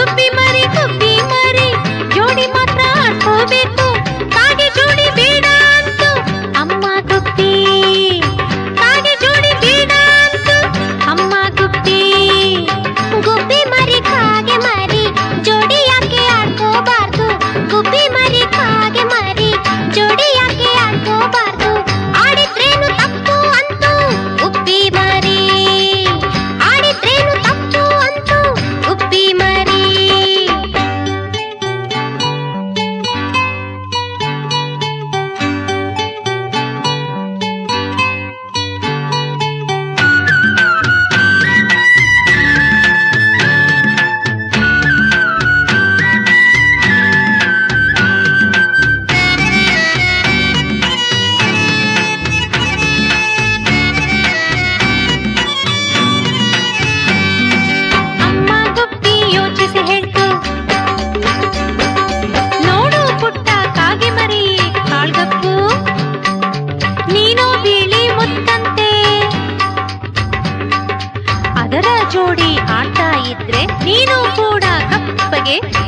ಗುಬ್ಬಿ ಮರಿ ಜೋಡಿ ಮಾತ್ರ ಆಡ್ಕೋಬೇಕು, ಕಾಗೆ ಜೋಡಿ ಬೇಡ ಅಂತು ಅಮ್ಮ ಗುಬ್ಬಿ, ಕಾಗೆ ಜೋಡಿ ಬೇಡ ಅಂತು ಅಮ್ಮ ಗುಬ್ಬಿ. ಗುಬ್ಬಿ ಮರಿ ಕಾಗೆ ಮರಿ ಜೋಡಿ ಯಾಕೆ ಆಡ್ಕೋಬಾರ್ದು, ಗುಬ್ಬಿ ಮರಿ ಕಾಗೆ ಮರಿ ಜೋಡಿ ಯಾಕೆ ಆಡ್ಕೋಬಾರ್ದು, ಆಡಿದ್ರೇನು ತಪ್ಪು ಅಂತು ಗುಬ್ಬಿ ಮರಿ, ಆಡಿದ್ರೇನು ತಪ್ಪು ಅಂತು ಗುಬ್ಬಿ ಮರಿ. ಅಮ್ಮ ಗುಬ್ಬಿ ಯೋಚಿಸಿ ಹೇಳ್ತು, ನೋಡು ಪುಟ್ಟ ಕಾಗೆ ಮರಿ ಕಾಳ್ಗಪ್ಪು, ನೀನು ಬಿಳಿ ಮುತ್ತಂತೆ, ಅದರ ಜೋಡಿ ಆಡ್ತಾ ಇದ್ರೆ ನೀನು ಕೂಡ ಕಪ್ಪಗೆ